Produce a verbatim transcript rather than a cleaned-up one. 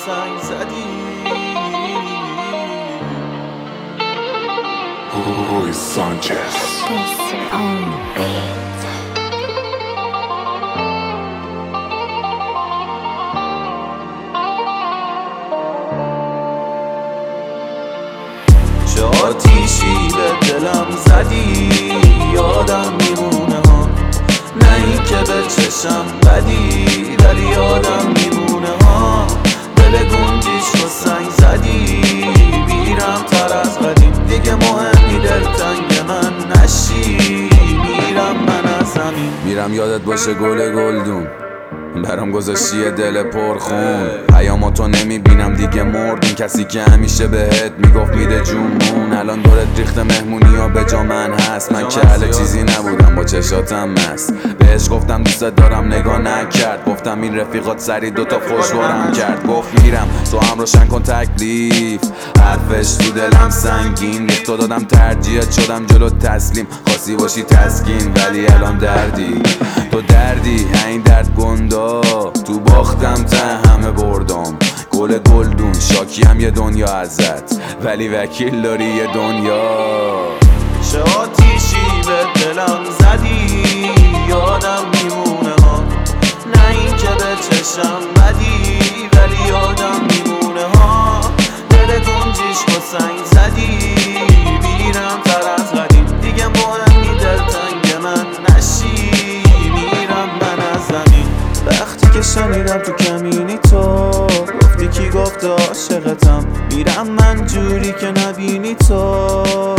سنگ زدی. Luis Sanchez. چه آتیشی به دلم زدی یادم میمونه ها، نه این که به چشم بدی ولی یادم میمونه ها. دل گنجیش رو سنگ زدی میرم تر از قدیم، دیگه مهمی دلتنگ من نشی، میرم من از زمین. میرم یادت باشه گل گلدون، برام گذاشتی دل پرخون. پیاماتو نمیبینم دیگه مردون، کسی که همیشه بهت میگفت میده جونمون. الان دورت ریخته مهمونی ها به جا من هست، من که اهل چیزی نبودم با چشاتم مست. بهش گفتم دوست دارم نگاه نکرد، گفتم این رفیقات سری دوتا خوشوارم کرد. گفت میرم تو هم روشن کن تکلیف، حرفش تو دلم سنگین ریخت و دادم ترجیحت شدم جلو تسلیم. خواستی باشی تسکین ولی الان دردی، تو دردی این درد گندا. تو باختم ته همه بردم، گل گلدون شاکی هم یه دنیا ازت ولی وکیل داری یه دنیا. چه آتیشی به دلم زدی یادم میمونه ها، نه این که به چشم بدی ولی یادم میمونه ها. دل گنجیش با سنگ زدی میرم تر از قدیم، دیگه مهمی دلتنگ من نشی، میرم من از زمین. وقتی که شنیدم تو کمینی تو گفتی کی گفته عاشقتم، میرم من جوری که نبینی تو.